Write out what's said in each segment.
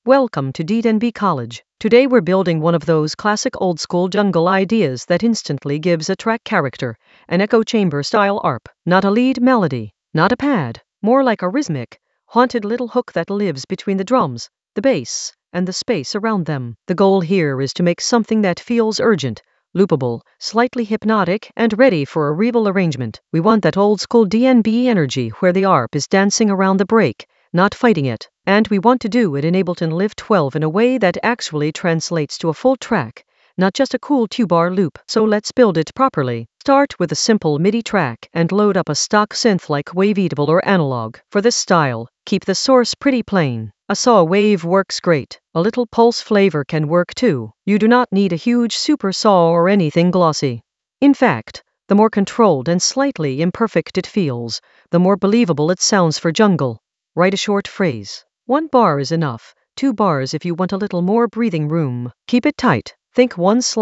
Welcome to DNB College. Today we're building one of those classic old-school jungle ideas that instantly gives a track character, an echo chamber-style ARP. Not a lead melody, not a pad, more like a rhythmic, haunted little hook that lives between the drums, the bass, and the space around them. The goal here is to make something that feels urgent, loopable, slightly hypnotic, and ready for a rebel arrangement. We want that old-school DNB energy where the ARP is dancing around the break, not fighting it. And we want to do it in Ableton Live 12 in a way that actually translates to a full track, not just a cool two-bar loop. So let's build it properly. Start with a simple MIDI track and load up a stock synth like Waveatable or Analog. For this style, keep the source pretty plain. A saw wave works great. A little pulse flavor can work too. You do not need a huge super saw or anything glossy. In fact, the more controlled and slightly imperfect it feels, the more believable it sounds for jungle. Write a short phrase. 1 bar is enough, 2 bars if you want a little more breathing room. Keep it tight. Think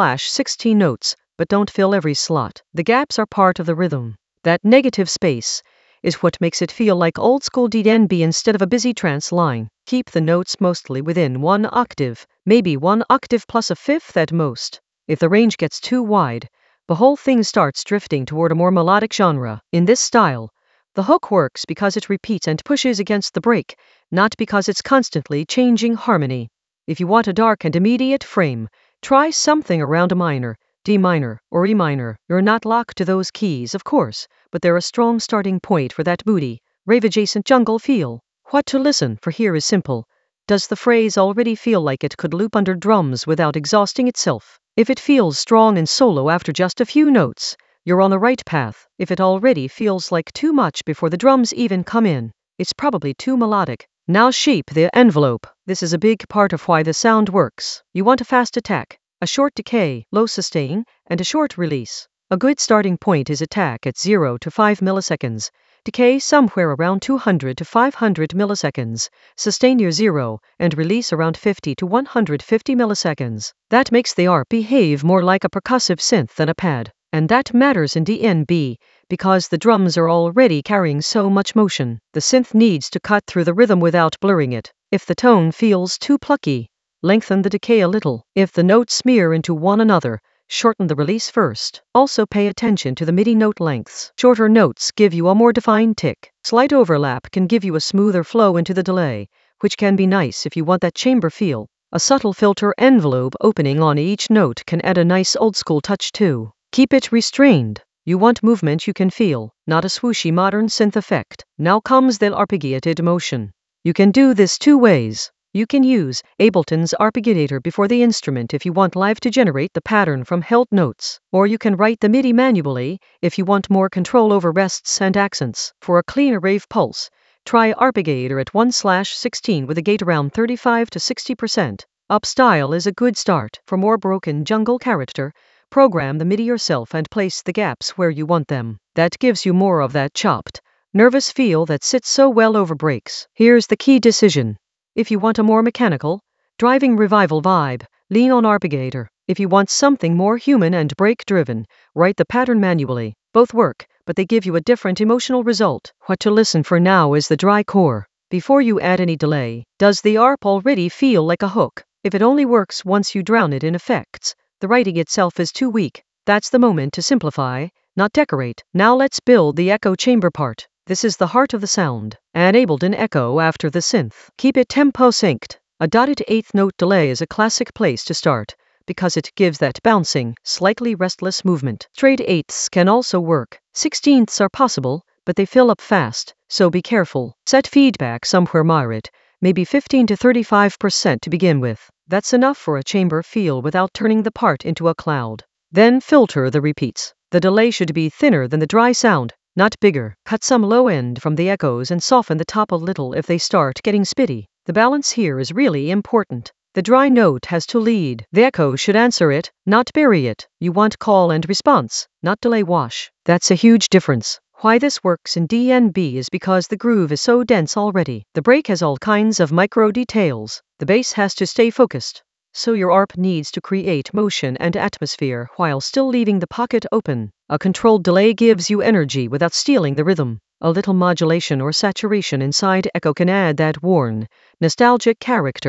1/16 notes, but don't fill every slot. The gaps are part of the rhythm. That negative space is what makes it feel like old school DNB instead of a busy trance line. Keep the notes mostly within 1 octave, maybe 1 octave plus a fifth at most. If the range gets too wide, the whole thing starts drifting toward a more melodic genre. In this style, the hook works because it repeats and pushes against the break, not because it's constantly changing harmony. If you want a dark and immediate frame, try something around a minor, D minor, or E minor. You're not locked to those keys, of course, but they're a strong starting point for that moody, rave-adjacent jungle feel. What to listen for here is simple. Does the phrase already feel like it could loop under drums without exhausting itself? If it feels strong and solo after just a few notes, you're on the right path. If it already feels like too much before the drums even come in, it's probably too melodic. Now shape the envelope. This is a big part of why the sound works. You want a fast attack, a short decay, low sustain, and a short release. A good starting point is attack at 0 to 5 milliseconds, decay somewhere around 200 to 500 milliseconds, sustain near 0, and release around 50 to 150 milliseconds. That makes the ARP behave more like a percussive synth than a pad. And that matters in DNB, because the drums are already carrying so much motion. The synth needs to cut through the rhythm without blurring it. If the tone feels too plucky, lengthen the decay a little. If the notes smear into one another, shorten the release first. Also pay attention to the MIDI note lengths. Shorter notes give you a more defined tick. Slight overlap can give you a smoother flow into the delay, which can be nice if you want that chamber feel. A subtle filter envelope opening on each note can add a nice old-school touch too. Keep it restrained. You want movement you can feel, not a swooshy modern synth effect. Now comes the arpeggiated motion. You can do this 2 ways. You can use Ableton's arpeggiator before the instrument if you want live to generate the pattern from held notes, or you can write the MIDI manually if you want more control over rests and accents. For a cleaner rave pulse, try arpeggiator at 1/16 with a gate around 35 to 60%. Up style is a good start. For more broken jungle character, program the MIDI yourself and place the gaps where you want them. That gives you more of that chopped, nervous feel that sits so well over breaks. Here's the key decision. If you want a more mechanical, driving revival vibe, lean on arpeggiator. If you want something more human and break-driven, write the pattern manually. Both work, but they give you a different emotional result. What to listen for now is the dry core. Before you add any delay, does the ARP already feel like a hook? If it only works once you drown it in effects, the writing itself is too weak. That's the moment to simplify, not decorate. Now let's build the echo chamber part. This is the heart of the sound. Enabled an echo after the synth. Keep it tempo synced. A dotted 8th note delay is a classic place to start, because it gives that bouncing, slightly restless movement. Straight 8ths can also work. 16ths are possible, but they fill up fast, so be careful. Set feedback somewhere moderate, maybe 15 to 35% to begin with. That's enough for a chamber feel without turning the part into a cloud. Then filter the repeats. The delay should be thinner than the dry sound, not bigger. Cut some low end from the echoes and soften the top a little if they start getting spitty. The balance here is really important. The dry note has to lead. The echo should answer it, not bury it. You want call and response, not delay wash. That's a huge difference. Why this works in DNB is because the groove is so dense already. The break has all kinds of micro details. The bass has to stay focused. So your ARP needs to create motion and atmosphere while still leaving the pocket open. A controlled delay gives you energy without stealing the rhythm. A little modulation or saturation inside echo can add that worn, nostalgic character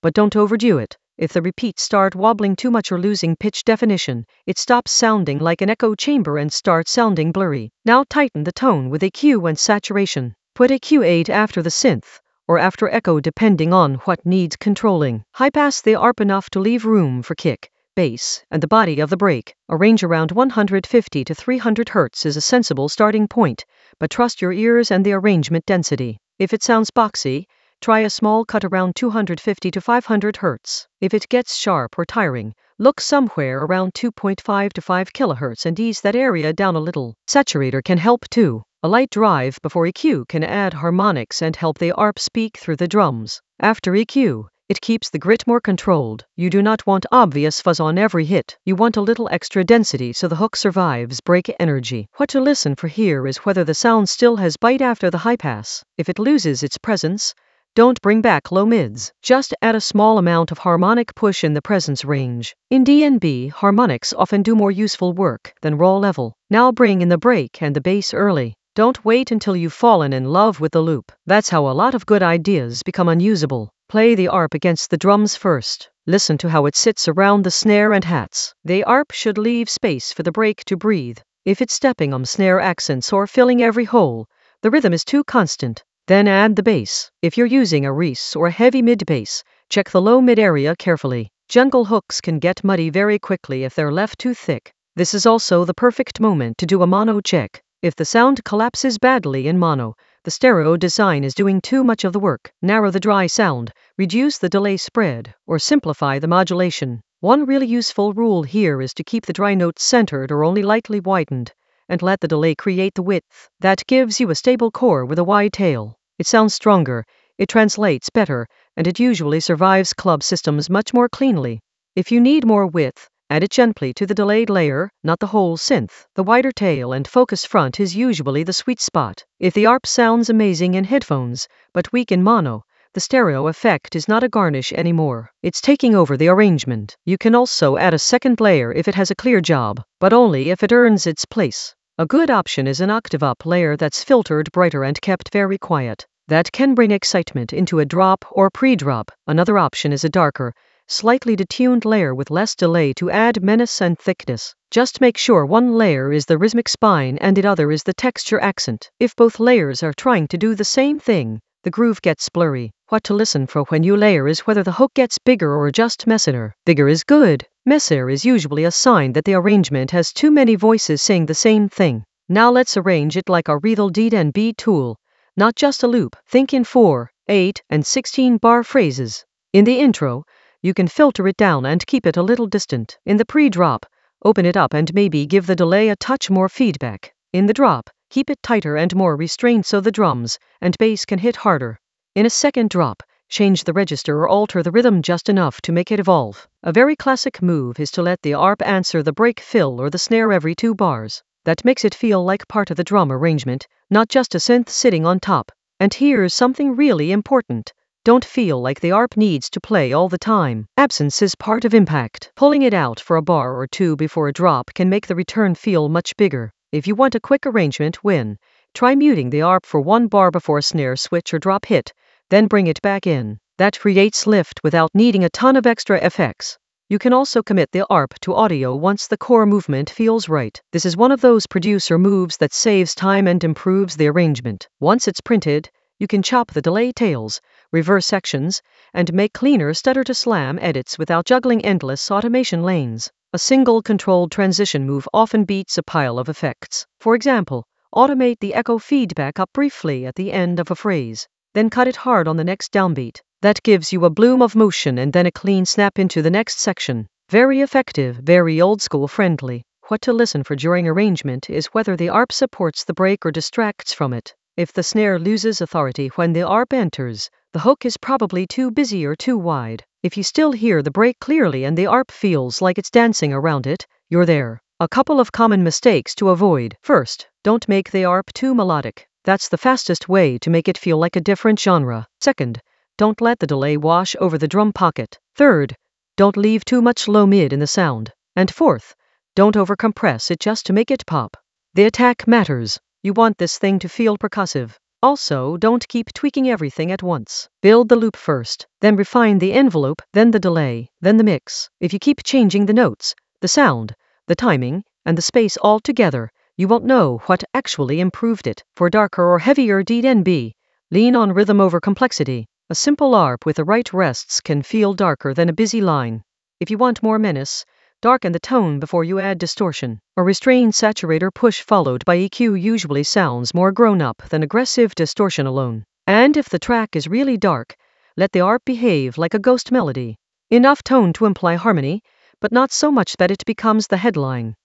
but don't overdo it. If the repeats start wobbling too much or losing pitch definition, it stops sounding like an echo chamber and starts sounding blurry. Now tighten the tone with EQ and saturation. Put EQ8 after the synth, or after echo depending on what needs controlling. High pass the ARP enough to leave room for kick, bass, and the body of the break. A range around 150 to 300 Hz is a sensible starting point, but trust your ears and the arrangement density. If it sounds boxy, try a small cut around 250 to 500 Hz. If it gets sharp or tiring, look somewhere around 2.5 to 5 kHz and ease that area down a little. Saturator can help too. A light drive before EQ can add harmonics and help the ARP speak through the drums. After EQ, it keeps the grit more controlled. You do not want obvious fuzz on every hit. You want a little extra density so the hook survives break energy. What to listen for here is whether the sound still has bite after the high pass. If it loses its presence, don't bring back low mids. Just add a small amount of harmonic push in the presence range. In D&B, harmonics often do more useful work than raw level. Now bring in the break and the bass early. Don't wait until you've fallen in love with the loop. That's how a lot of good ideas become unusable. Play the ARP against the drums first. Listen to how it sits around the snare and hats. The ARP should leave space for the break to breathe. If it's stepping on snare accents or filling every hole, the rhythm is too constant. Then add the bass. If you're using a Reese or heavy mid-bass, check the low-mid area carefully. Jungle hooks can get muddy very quickly if they're left too thick. This is also the perfect moment to do a mono check. If the sound collapses badly in mono, the stereo design is doing too much of the work. Narrow the dry sound, reduce the delay spread, or simplify the modulation. One really useful rule here is to keep the dry notes centered or only lightly widened, and let the delay create the width. That gives you a stable core with a wide tail. It sounds stronger, it translates better, and it usually survives club systems much more cleanly. If you need more width, add it gently to the delayed layer, not the whole synth. The wider tail and focus front is usually the sweet spot. If the ARP sounds amazing in headphones, but weak in mono, the stereo effect is not a garnish anymore. It's taking over the arrangement. You can also add a second layer if it has a clear job, but only if it earns its place. A good option is an octave up layer that's filtered brighter and kept very quiet. That can bring excitement into a drop or pre-drop. Another option is a darker, slightly detuned layer with less delay to add menace and thickness. Just make sure one layer is the rhythmic spine and the other is the texture accent. If both layers are trying to do the same thing, the groove gets blurry. What to listen for when you layer is whether the hook gets bigger or just messier. Bigger is good. Messier is usually a sign that the arrangement has too many voices saying the same thing. Now let's arrange it like a real D&B tool, not just a loop. Think in 4, 8, and 16 bar phrases. In the intro, you can filter it down and keep it a little distant. In the pre-drop, open it up and maybe give the delay a touch more feedback. In the drop, keep it tighter and more restrained so the drums and bass can hit harder. In a second drop, change the register or alter the rhythm just enough to make it evolve. A very classic move is to let the ARP answer the break fill or the snare every 2 bars. That makes it feel like part of the drum arrangement, not just a synth sitting on top. And here's something really important. Don't feel like the ARP needs to play all the time. Absence is part of impact. Pulling it out for a bar or two before a drop can make the return feel much bigger. If you want a quick arrangement win, try muting the ARP for 1 bar before a snare switch or drop hit, then bring it back in. That creates lift without needing a ton of extra effects. You can also commit the ARP to audio once the core movement feels right. This is one of those producer moves that saves time and improves the arrangement. Once it's printed, you can chop the delay tails, reverse sections, and make cleaner stutter to slam edits without juggling endless automation lanes. A single controlled transition move often beats a pile of effects. For example, automate the echo feedback up briefly at the end of a phrase, then cut it hard on the next downbeat. That gives you a bloom of motion and then a clean snap into the next section. Very effective, very old school friendly. What to listen for during arrangement is whether the ARP supports the break or distracts from it. If the snare loses authority when the ARP enters, the hook is probably too busy or too wide. If you still hear the break clearly and the ARP feels like it's dancing around it, you're there. A couple of common mistakes to avoid. First, don't make the ARP too melodic. That's the fastest way to make it feel like a different genre. Second, don't let the delay wash over the drum pocket. Third, don't leave too much low mid in the sound. And fourth, don't overcompress it just to make it pop. The attack matters. You want this thing to feel percussive. Also, don't keep tweaking everything at once. Build the loop first, then refine the envelope, then the delay, then the mix. If you keep changing the notes, the sound, the timing, and the space all together, you won't know what actually improved it. For darker or heavier D&B, lean on rhythm over complexity. A simple ARP with the right rests can feel darker than a busy line. If you want more menace, darken the tone before you add distortion. A restrained saturator push followed by EQ usually sounds more grown-up than aggressive distortion alone. And if the track is really dark, let the ARP behave like a ghost melody. Enough tone to imply harmony, but not so much that it becomes the headline.